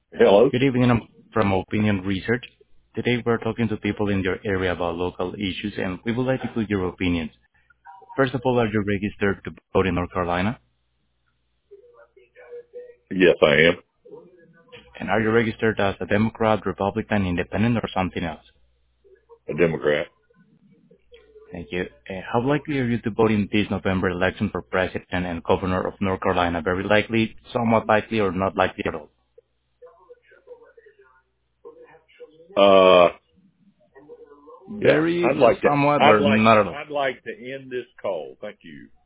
Hello? Good evening. I'm from Opinion Research. Today we're talking to people in your area about local issues, and we would like to include your opinions. First of all, are you registered to vote in North Carolina? Yes, I am. And are you registered as a Democrat, Republican, Independent, or something else? A Democrat. Thank you. How likely are you to vote in this November election for President and Governor of North Carolina? Very likely, somewhat likely, or not likely at all? Uh, yeah, Very somewhat, I'd or like, not at all? I'd like to end this call. Thank you.